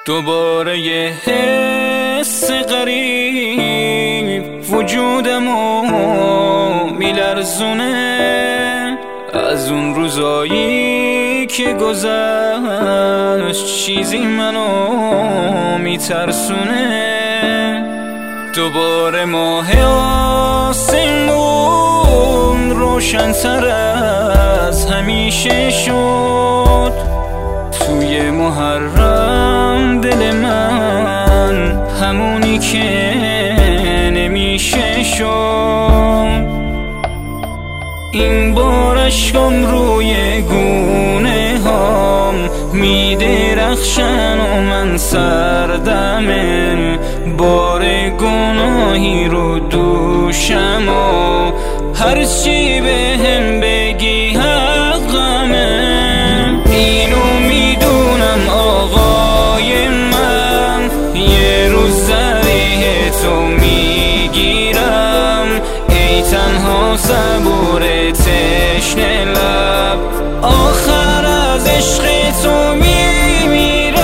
دوباره یه حس غریب وجودمو میلرزونه، از اون روزایی که گذشت چیزی منو میترسونه. دوباره ماه آسمون روشن‌تر از همیشه شد، توی محرم دل من همونی که نمیشه شد. این بار اشکم روی گونه هام میدرخشن و من سردم، بار گناهی رو دوشم و هرچی بهم بگی حقمه. اینو میدونم آقای من، یه روز ذریح تو میگیرم، ای تنها صبور تشنه لب، آخر از عشق تو میمیرم.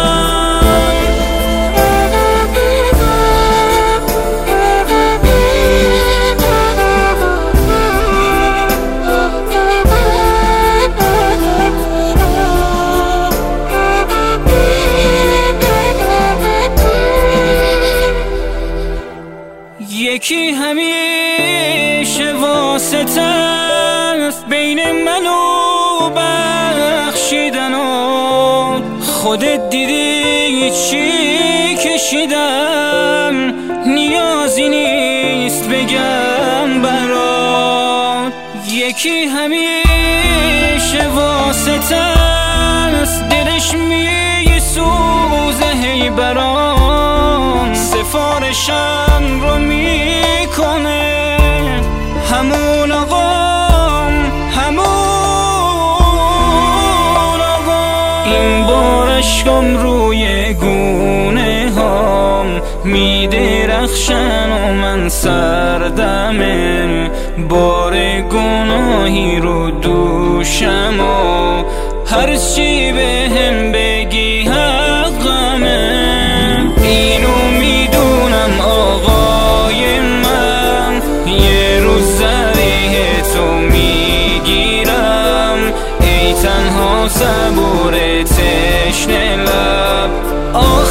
یکی همیشه واسطه است بین من و بخشیدن و خودت دیدی چی کشیدم، نیازی نیست بگم برات. یکی همیشه واسطه است دلش میسوزه هی برام، سفارشم رو میکنه همون آقام، همون آقام. این بار اشکم روی گونه هام میدرخشن و من سردم، بار گناهی رو دوشم و هرچی بهم بگی حقمه. اینو میدونم آقای من، یه روز ذریح تو میگیرم، ای تنها صبور تشنه لب،